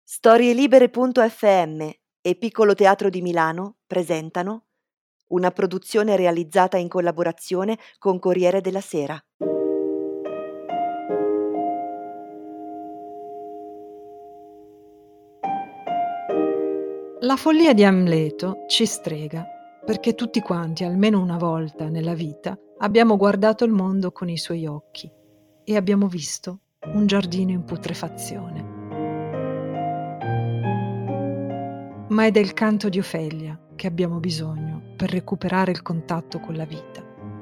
Storielibere.fm e Piccolo Teatro di Milano presentano una produzione realizzata in collaborazione con Corriere della Sera. La follia di Amleto ci strega, perché tutti quanti, almeno una volta nella vita, abbiamo guardato il mondo con i suoi occhi e abbiamo visto un giardino in putrefazione. Ma è del canto di Ofelia che abbiamo bisogno per recuperare il contatto con la vita.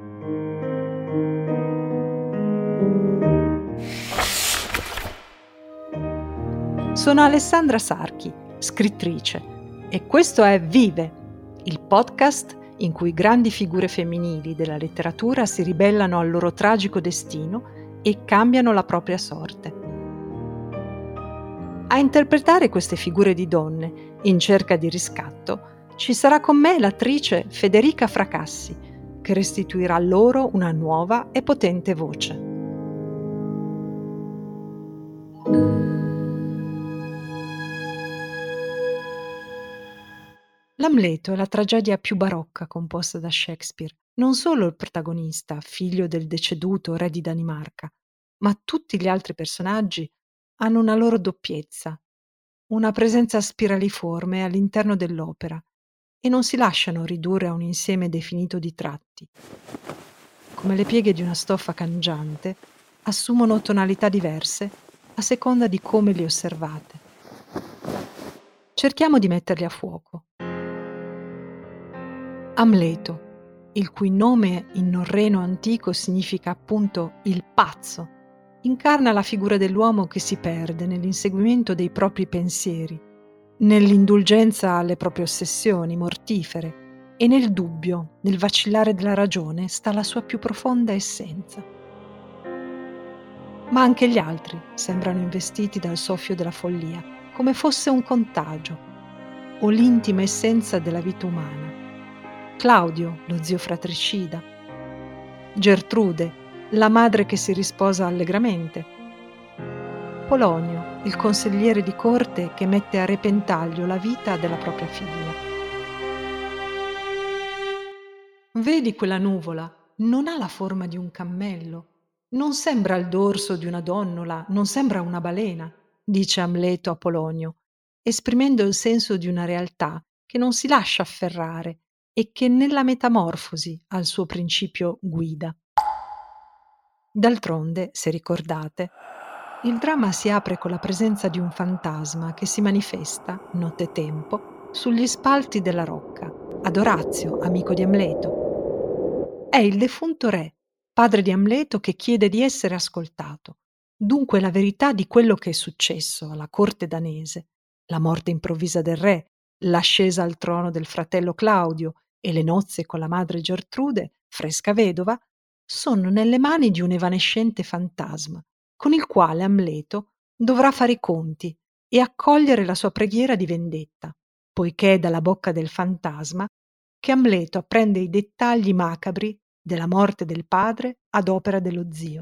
Sono Alessandra Sarchi, scrittrice, e questo è Vive, il podcast in cui grandi figure femminili della letteratura si ribellano al loro tragico destino e cambiano la propria sorte. A interpretare queste figure di donne in cerca di riscatto ci sarà con me l'attrice Federica Fracassi, che restituirà loro una nuova e potente voce. L'Amleto è la tragedia più barocca composta da Shakespeare. Non solo il protagonista, figlio del deceduto re di Danimarca, ma tutti gli altri personaggi hanno una loro doppiezza, una presenza spiraliforme all'interno dell'opera e non si lasciano ridurre a un insieme definito di tratti. Come le pieghe di una stoffa cangiante, assumono tonalità diverse a seconda di come li osservate. Cerchiamo di metterli a fuoco. Amleto, il cui nome in norreno antico significa appunto il pazzo, incarna la figura dell'uomo che si perde nell'inseguimento dei propri pensieri, nell'indulgenza alle proprie ossessioni mortifere e nel dubbio, nel vacillare della ragione sta la sua più profonda essenza. Ma anche gli altri sembrano investiti dal soffio della follia, come fosse un contagio o l'intima essenza della vita umana. Claudio, lo zio fratricida, Gertrude, la madre che si risposa allegramente, Polonio, il consigliere di corte che mette a repentaglio la vita della propria figlia. Vedi quella nuvola? Non ha la forma di un cammello, non sembra il dorso di una donnola, non sembra una balena, dice Amleto a Polonio, esprimendo il senso di una realtà che non si lascia afferrare e che nella metamorfosi al suo principio guida. D'altronde, se ricordate, il dramma si apre con la presenza di un fantasma che si manifesta, nottetempo, sugli spalti della rocca, ad Orazio, amico di Amleto. È il defunto re, padre di Amleto, che chiede di essere ascoltato. Dunque la verità di quello che è successo alla corte danese, la morte improvvisa del re, l'ascesa al trono del fratello Claudio e le nozze con la madre Gertrude, fresca vedova, sono nelle mani di un evanescente fantasma, con il quale Amleto dovrà fare i conti e accogliere la sua preghiera di vendetta, poiché è dalla bocca del fantasma che Amleto apprende i dettagli macabri della morte del padre ad opera dello zio.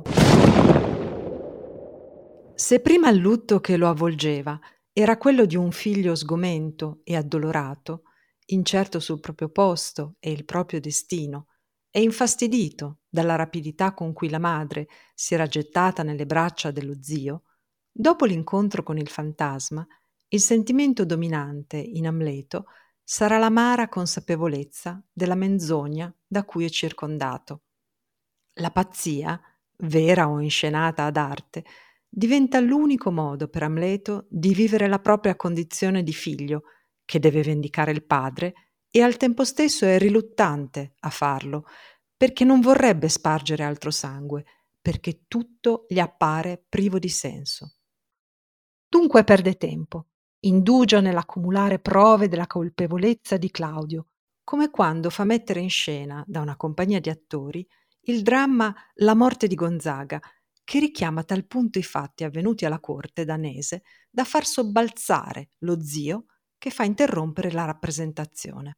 Se prima il lutto che lo avvolgeva era quello di un figlio sgomento e addolorato, incerto sul proprio posto e il proprio destino, e infastidito dalla rapidità con cui la madre si era gettata nelle braccia dello zio, dopo l'incontro con il fantasma, il sentimento dominante in Amleto sarà l'amara consapevolezza della menzogna da cui è circondato. La pazzia, vera o inscenata ad arte, diventa l'unico modo per Amleto di vivere la propria condizione di figlio, che deve vendicare il padre e al tempo stesso è riluttante a farlo, perché non vorrebbe spargere altro sangue, perché tutto gli appare privo di senso. Dunque perde tempo, indugia nell'accumulare prove della colpevolezza di Claudio, come quando fa mettere in scena da una compagnia di attori il dramma La morte di Gonzaga, che richiama a tal punto i fatti avvenuti alla corte danese da far sobbalzare lo zio che fa interrompere la rappresentazione.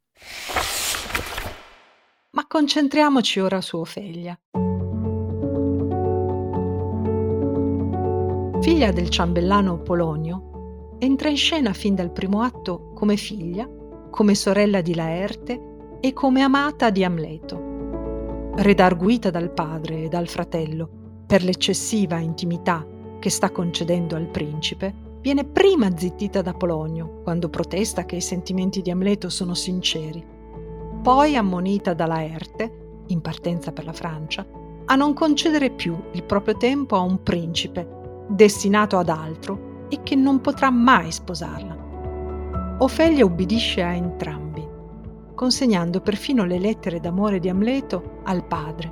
Ma concentriamoci ora su Ofelia. Figlia del ciambellano Polonio, entra in scena fin dal primo atto come figlia, come sorella di Laerte e come amata di Amleto. Redarguita dal padre e dal fratello per l'eccessiva intimità che sta concedendo al principe, viene prima zittita da Polonio quando protesta che i sentimenti di Amleto sono sinceri, poi ammonita da Laerte, in partenza per la Francia, a non concedere più il proprio tempo a un principe destinato ad altro e che non potrà mai sposarla. Ofelia ubbidisce a entrambi, consegnando perfino le lettere d'amore di Amleto al padre.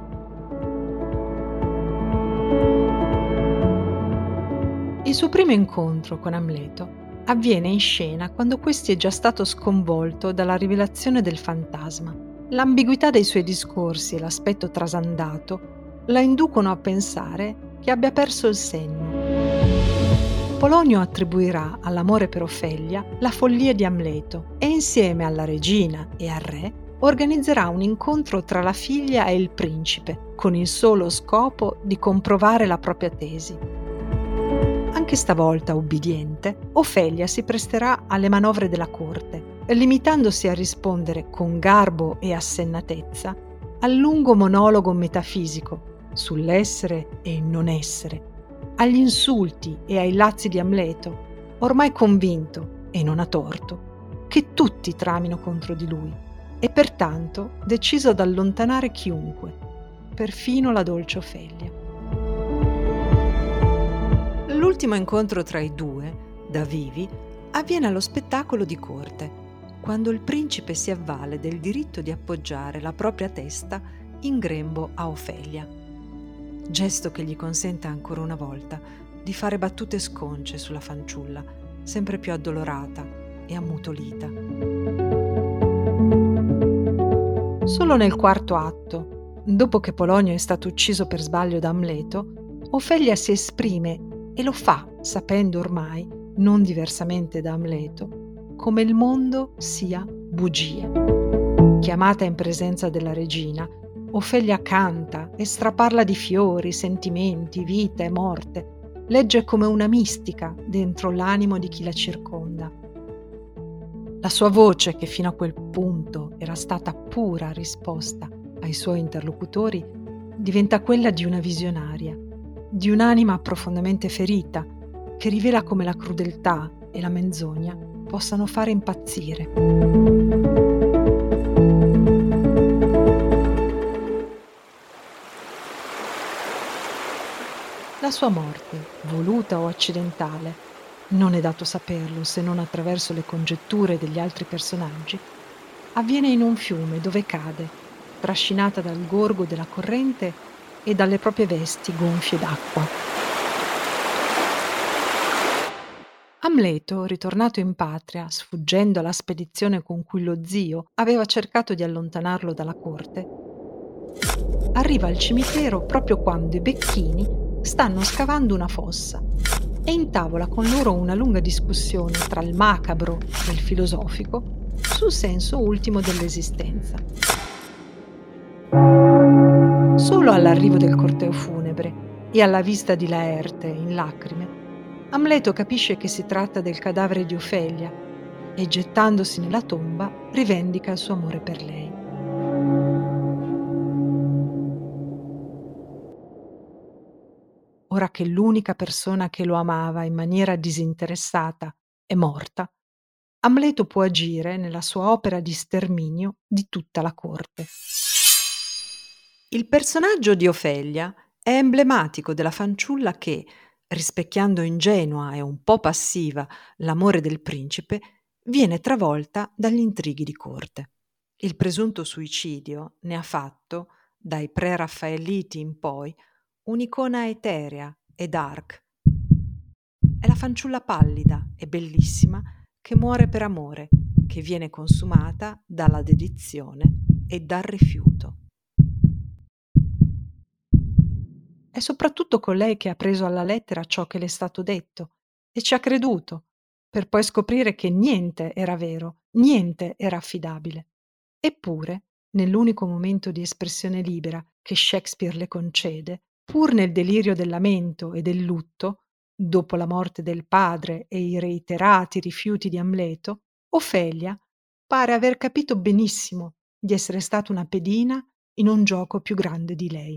Il suo primo incontro con Amleto avviene in scena quando questi è già stato sconvolto dalla rivelazione del fantasma. L'ambiguità dei suoi discorsi e l'aspetto trasandato la inducono a pensare che abbia perso il senno. Polonio attribuirà all'amore per Ofelia la follia di Amleto e insieme alla regina e al re organizzerà un incontro tra la figlia e il principe con il solo scopo di comprovare la propria tesi. Anche stavolta ubbidiente, Ofelia si presterà alle manovre della corte, limitandosi a rispondere con garbo e assennatezza al lungo monologo metafisico sull'essere e il non essere, agli insulti e ai lazzi di Amleto, ormai convinto, e non a torto, che tutti tramino contro di lui e pertanto deciso ad allontanare chiunque, perfino la dolce Ofelia. L'ultimo incontro tra i due, da vivi, avviene allo spettacolo di corte, quando il principe si avvale del diritto di appoggiare la propria testa in grembo a Ofelia, gesto che gli consente ancora una volta di fare battute sconce sulla fanciulla, sempre più addolorata e ammutolita. Solo nel quarto atto, dopo che Polonio è stato ucciso per sbaglio da Amleto, Ofelia si esprime e lo fa sapendo ormai, non diversamente da Amleto, come il mondo sia bugia. Chiamata in presenza della regina, Ofelia canta e straparla di fiori, sentimenti, vita e morte. Legge come una mistica dentro l'animo di chi la circonda. La sua voce, che fino a quel punto era stata pura risposta ai suoi interlocutori, diventa quella di una visionaria, di un'anima profondamente ferita, che rivela come la crudeltà e la menzogna possano fare impazzire. La sua morte, voluta o accidentale, non è dato saperlo se non attraverso le congetture degli altri personaggi, avviene in un fiume dove cade, trascinata dal gorgo della corrente e dalle proprie vesti gonfie d'acqua. Amleto, ritornato in patria, sfuggendo alla spedizione con cui lo zio aveva cercato di allontanarlo dalla corte, arriva al cimitero proprio quando i becchini stanno scavando una fossa e intavola con loro una lunga discussione tra il macabro e il filosofico sul senso ultimo dell'esistenza. Solo all'arrivo del corteo funebre e alla vista di Laerte in lacrime, Amleto capisce che si tratta del cadavere di Ofelia e, gettandosi nella tomba, rivendica il suo amore per lei. Ora che l'unica persona che lo amava in maniera disinteressata è morta, Amleto può agire nella sua opera di sterminio di tutta la corte. Il personaggio di Ofelia è emblematico della fanciulla che, rispecchiando ingenua e un po' passiva l'amore del principe, viene travolta dagli intrighi di corte. Il presunto suicidio ne ha fatto, dai pre-raffaelliti in poi, un'icona eterea e dark. È la fanciulla pallida e bellissima che muore per amore, che viene consumata dalla dedizione e dal rifiuto. È soprattutto colei che ha preso alla lettera ciò che le è stato detto e ci ha creduto, per poi scoprire che niente era vero, niente era affidabile. Eppure, nell'unico momento di espressione libera che Shakespeare le concede, pur nel delirio del lamento e del lutto, dopo la morte del padre e i reiterati rifiuti di Amleto, Ofelia pare aver capito benissimo di essere stata una pedina in un gioco più grande di lei.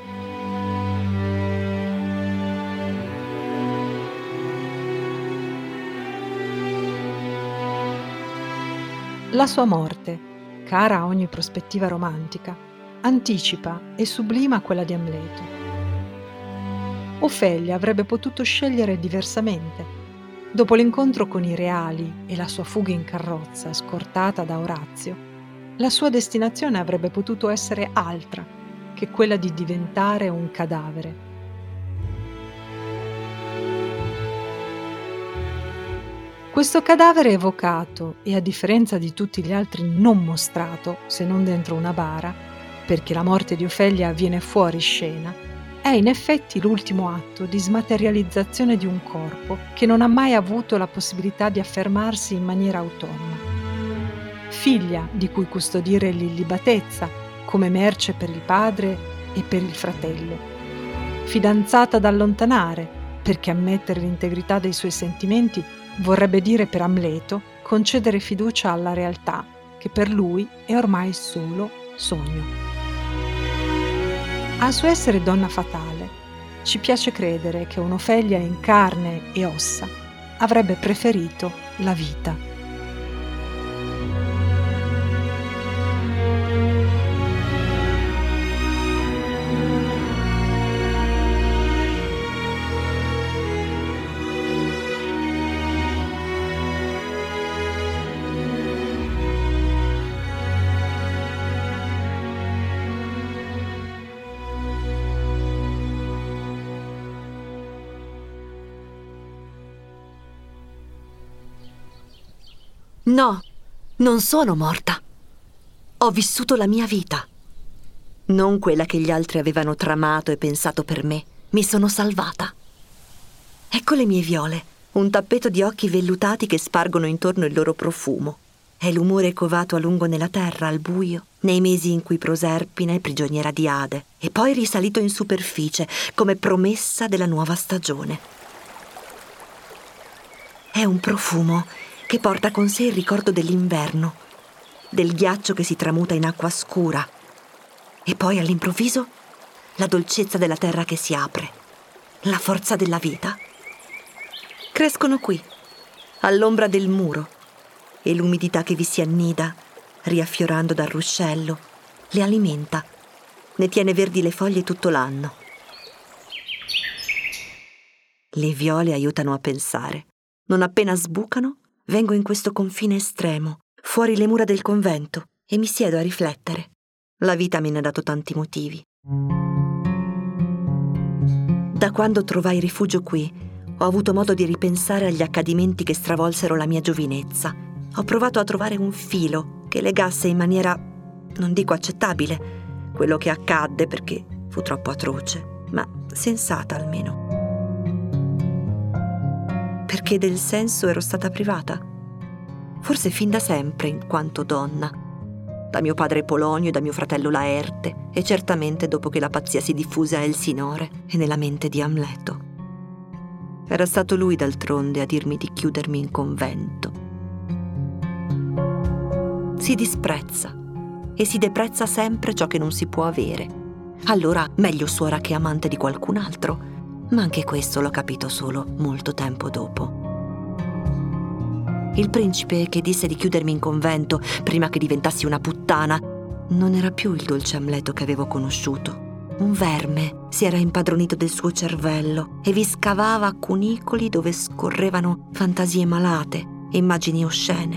La sua morte, cara a ogni prospettiva romantica, anticipa e sublima quella di Amleto. Ofelia avrebbe potuto scegliere diversamente. Dopo l'incontro con i reali e la sua fuga in carrozza scortata da Orazio, la sua destinazione avrebbe potuto essere altra che quella di diventare un cadavere. Questo cadavere evocato e, a differenza di tutti gli altri, non mostrato, se non dentro una bara, perché la morte di Ofelia avviene fuori scena, è in effetti l'ultimo atto di smaterializzazione di un corpo che non ha mai avuto la possibilità di affermarsi in maniera autonoma. Figlia di cui custodire l'illibatezza, come merce per il padre e per il fratello. Fidanzata da allontanare, perché ammettere l'integrità dei suoi sentimenti vorrebbe dire per Amleto concedere fiducia alla realtà, che per lui è ormai solo sogno. Al suo essere donna fatale, ci piace credere che un'Ofelia in carne e ossa avrebbe preferito la vita. No, non sono morta. Ho vissuto la mia vita. Non quella che gli altri avevano tramato e pensato per me. Mi sono salvata. Ecco le mie viole, un tappeto di occhi vellutati che spargono intorno il loro profumo. È l'umore covato a lungo nella terra, al buio, nei mesi in cui Proserpina è prigioniera di Ade, e poi risalito in superficie come promessa della nuova stagione. È un profumo che porta con sé il ricordo dell'inverno, del ghiaccio che si tramuta in acqua scura, e poi all'improvviso la dolcezza della terra che si apre, la forza della vita. Crescono qui, all'ombra del muro, e l'umidità che vi si annida, riaffiorando dal ruscello, le alimenta, ne tiene verdi le foglie tutto l'anno. Le viole aiutano a pensare. Non appena sbucano, vengo in questo confine estremo, fuori le mura del convento, e mi siedo a riflettere. La vita me ne ha dato tanti motivi. Da quando trovai rifugio qui, ho avuto modo di ripensare agli accadimenti che stravolsero la mia giovinezza. Ho provato a trovare un filo che legasse in maniera, non dico accettabile, quello che accadde, perché fu troppo atroce, ma sensata almeno. Perché del senso ero stata privata. Forse fin da sempre, in quanto donna. Da mio padre Polonio e da mio fratello Laerte, e certamente dopo che la pazzia si diffuse a Elsinore e nella mente di Amleto. Era stato lui, d'altronde, a dirmi di chiudermi in convento. Si disprezza e si deprezza sempre ciò che non si può avere. Allora, meglio suora che amante di qualcun altro. Ma anche questo l'ho capito solo molto tempo dopo. Il principe che disse di chiudermi in convento prima che diventassi una puttana non era più il dolce Amleto che avevo conosciuto. Un verme si era impadronito del suo cervello e vi scavava a cunicoli dove scorrevano fantasie malate e immagini oscene.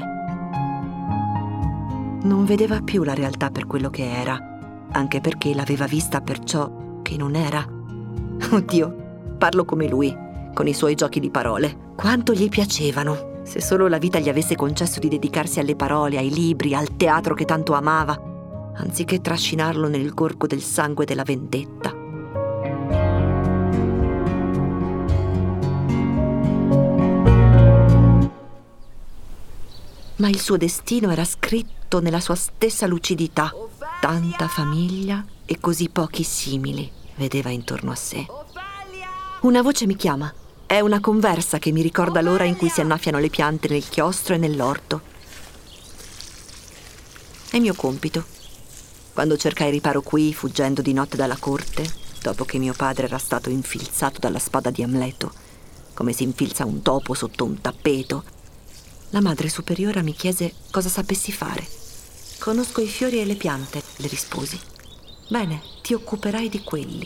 Non vedeva più la realtà per quello che era, anche perché l'aveva vista per ciò che non era. Oddio, parlo come lui, con i suoi giochi di parole. Quanto gli piacevano! Se solo la vita gli avesse concesso di dedicarsi alle parole, ai libri, al teatro che tanto amava, anziché trascinarlo nel gorgo del sangue della vendetta. Ma il suo destino era scritto nella sua stessa lucidità. Tanta famiglia e così pochi simili vedeva intorno a sé. Una voce mi chiama. È una conversa che mi ricorda l'ora in cui si annaffiano le piante nel chiostro e nell'orto. È mio compito. Quando cercai riparo qui, fuggendo di notte dalla corte, dopo che mio padre era stato infilzato dalla spada di Amleto, come si infilza un topo sotto un tappeto, la madre superiora mi chiese cosa sapessi fare. «Conosco i fiori e le piante», le risposi. «Bene, ti occuperai di quelli».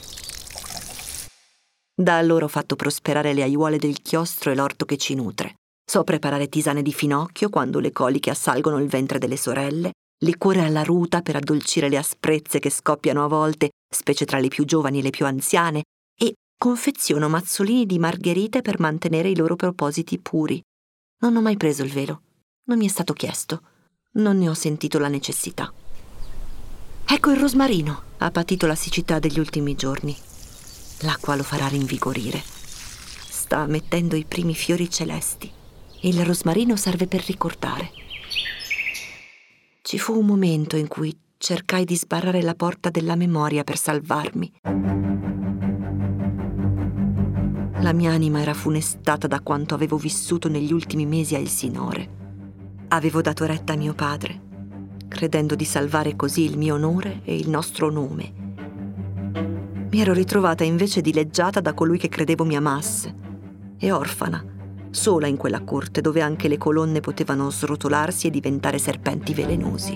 Da allora ho fatto prosperare le aiuole del chiostro e l'orto che ci nutre. So preparare tisane di finocchio quando le coliche assalgono il ventre delle sorelle, liquore alla ruta per addolcire le asprezze che scoppiano a volte, specie tra le più giovani e le più anziane, e confeziono mazzolini di margherite per mantenere i loro propositi puri. Non ho mai preso il velo. Non mi è stato chiesto. Non ne ho sentito la necessità. Ecco il rosmarino. Ha patito la siccità degli ultimi giorni. L'acqua lo farà rinvigorire. Sta mettendo i primi fiori celesti. Il rosmarino serve per ricordare. Ci fu un momento in cui cercai di sbarrare la porta della memoria per salvarmi. La mia anima era funestata da quanto avevo vissuto negli ultimi mesi a Elsinore. Avevo dato retta a mio padre, credendo di salvare così il mio onore e il nostro nome. Mi ero ritrovata invece dileggiata da colui che credevo mi amasse, e orfana, sola in quella corte dove anche le colonne potevano srotolarsi e diventare serpenti velenosi.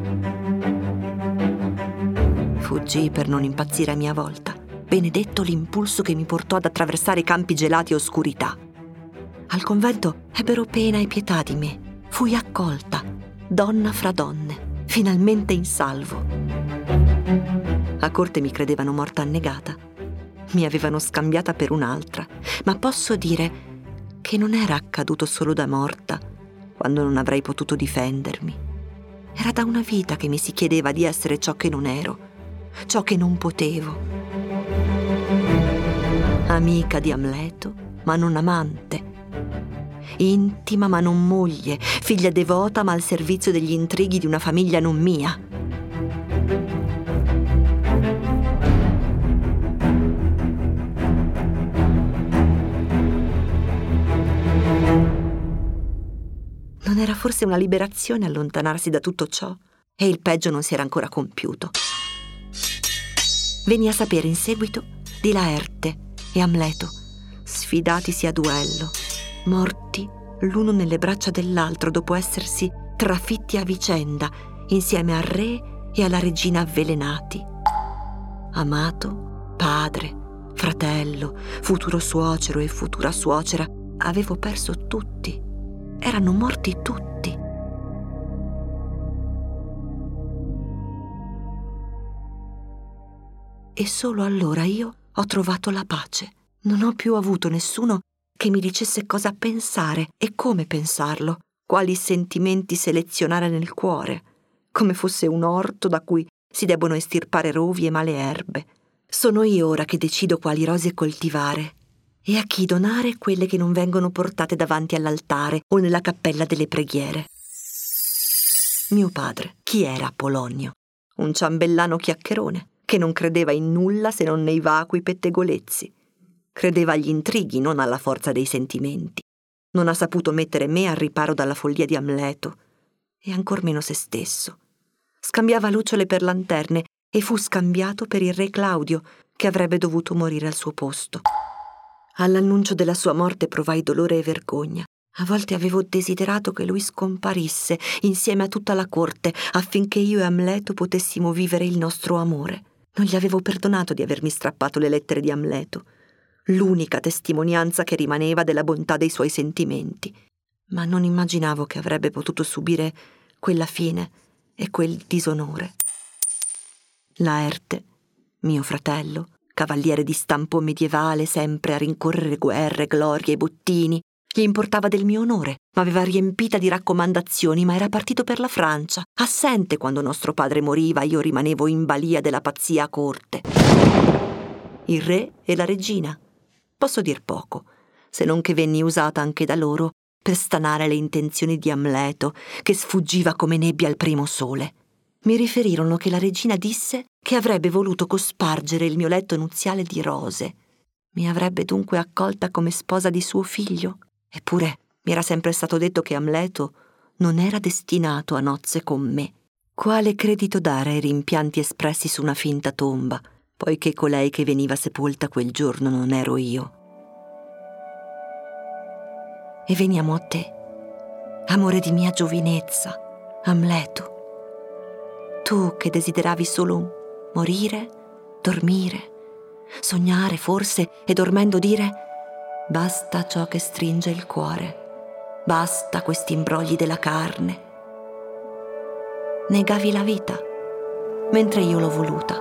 Fuggii per non impazzire a mia volta. Benedetto l'impulso che mi portò ad attraversare campi gelati e oscurità. Al convento ebbero pena e pietà di me. Fui accolta, donna fra donne, finalmente in salvo. A corte mi credevano morta annegata. Mi avevano scambiata per un'altra, ma posso dire che non era accaduto solo da morta, quando non avrei potuto difendermi. Era da una vita che mi si chiedeva di essere ciò che non ero, ciò che non potevo. Amica di Amleto, ma non amante. Intima, ma non moglie. Figlia devota, ma al servizio degli intrighi di una famiglia non mia. Non era forse una liberazione allontanarsi da tutto ciò? E il peggio non si era ancora compiuto. Venni a sapere in seguito di Laerte e Amleto, sfidatisi a duello, morti l'uno nelle braccia dell'altro dopo essersi trafitti a vicenda insieme al re e alla regina avvelenati. Amato, padre, fratello, futuro suocero e futura suocera, avevo perso tutti. Erano morti tutti. E solo allora io ho trovato la pace. Non ho più avuto nessuno che mi dicesse cosa pensare e come pensarlo, quali sentimenti selezionare nel cuore, come fosse un orto da cui si debbono estirpare rovi e male erbe. Sono io ora che decido quali rose coltivare e a chi donare quelle che non vengono portate davanti all'altare o nella cappella delle preghiere. Mio padre, chi era Polonio? Un ciambellano chiacchierone che non credeva in nulla se non nei vacui pettegolezzi. Credeva agli intrighi, non alla forza dei sentimenti. Non ha saputo mettere me al riparo dalla follia di Amleto, e ancor meno se stesso. Scambiava lucciole per lanterne e fu scambiato per il re Claudio, che avrebbe dovuto morire al suo posto. All'annuncio della sua morte provai dolore e vergogna. A volte avevo desiderato che lui scomparisse insieme a tutta la corte, affinché io e Amleto potessimo vivere il nostro amore. Non gli avevo perdonato di avermi strappato le lettere di Amleto, l'unica testimonianza che rimaneva della bontà dei suoi sentimenti. Ma non immaginavo che avrebbe potuto subire quella fine e quel disonore. Laerte, mio fratello, cavaliere di stampo medievale, sempre a rincorrere guerre, glorie e bottini, gli importava del mio onore, m'aveva riempita di raccomandazioni, ma era partito per la Francia. Assente quando nostro padre moriva, io rimanevo in balia della pazzia a corte. Il re e la regina. Posso dir poco, se non che venni usata anche da loro per stanare le intenzioni di Amleto, che sfuggiva come nebbia al primo sole. Mi riferirono che la regina disse che avrebbe voluto cospargere il mio letto nuziale di rose. Mi avrebbe dunque accolta come sposa di suo figlio? Eppure mi era sempre stato detto che Amleto non era destinato a nozze con me. Quale credito dare ai rimpianti espressi su una finta tomba, poiché colei che veniva sepolta quel giorno non ero io? E veniamo a te, amore di mia giovinezza, Amleto. Tu che desideravi solo morire, dormire, sognare forse e dormendo dire: basta ciò che stringe il cuore, basta questi imbrogli della carne. Negavi la vita, mentre io l'ho voluta.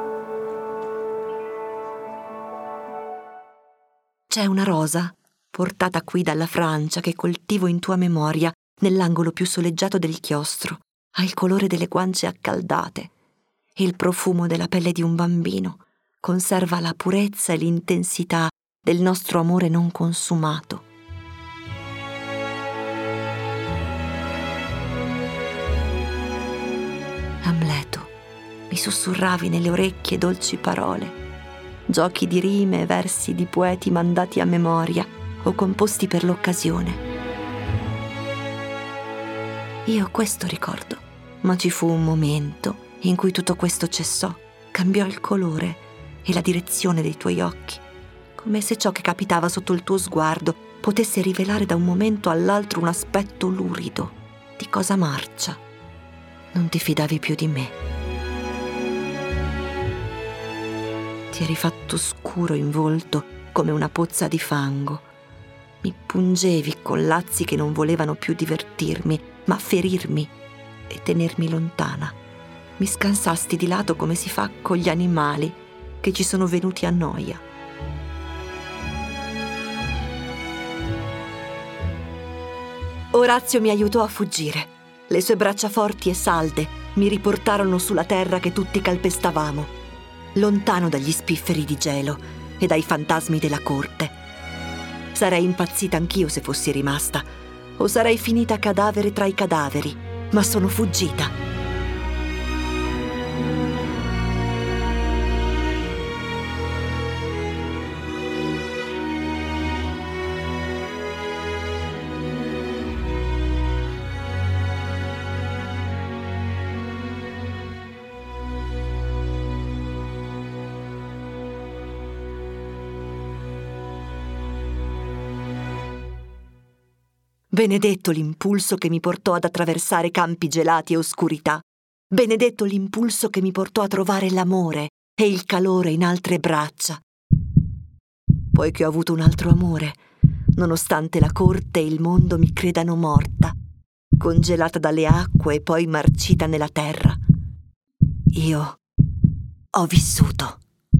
C'è una rosa, portata qui dalla Francia, che coltivo in tua memoria, nell'angolo più soleggiato del chiostro. Ha il colore delle guance accaldate e il profumo della pelle di un bambino. Conserva la purezza e l'intensità del nostro amore non consumato. Amleto, mi sussurravi nelle orecchie dolci parole, giochi di rime e versi di poeti mandati a memoria o composti per l'occasione. Io questo ricordo, ma ci fu un momento in cui tutto questo cessò, cambiò il colore e la direzione dei tuoi occhi, come se ciò che capitava sotto il tuo sguardo potesse rivelare da un momento all'altro un aspetto lurido, di cosa marcia. Non ti fidavi più di me. Ti eri fatto scuro in volto come una pozza di fango. Mi pungevi con lazzi che non volevano più divertirmi, ma ferirmi e tenermi lontana. Mi scansasti di lato come si fa con gli animali che ci sono venuti a noia. Orazio mi aiutò a fuggire. Le sue braccia forti e salde mi riportarono sulla terra che tutti calpestavamo, lontano dagli spifferi di gelo e dai fantasmi della corte. Sarei impazzita anch'io se fossi rimasta, o sarei finita cadavere tra i cadaveri, ma sono fuggita. Benedetto l'impulso che mi portò ad attraversare campi gelati e oscurità. Benedetto l'impulso che mi portò a trovare l'amore e il calore in altre braccia. Poi che ho avuto un altro amore, nonostante la corte e il mondo mi credano morta, congelata dalle acque e poi marcita nella terra, io ho vissuto.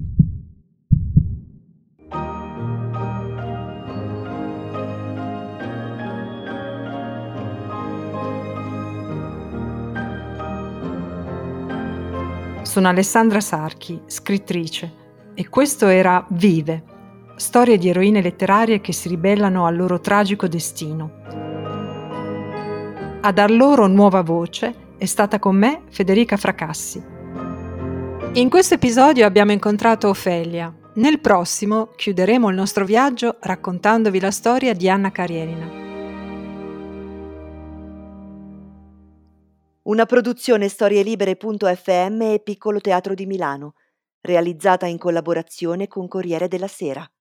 Sono Alessandra Sarchi, scrittrice, e questo era Vive, storie di eroine letterarie che si ribellano al loro tragico destino. A dar loro nuova voce è stata con me Federica Fracassi. In questo episodio abbiamo incontrato Ofelia. Nel prossimo chiuderemo il nostro viaggio raccontandovi la storia di Anna Karenina. Una produzione storielibere.fm e Piccolo Teatro di Milano, realizzata in collaborazione con Corriere della Sera.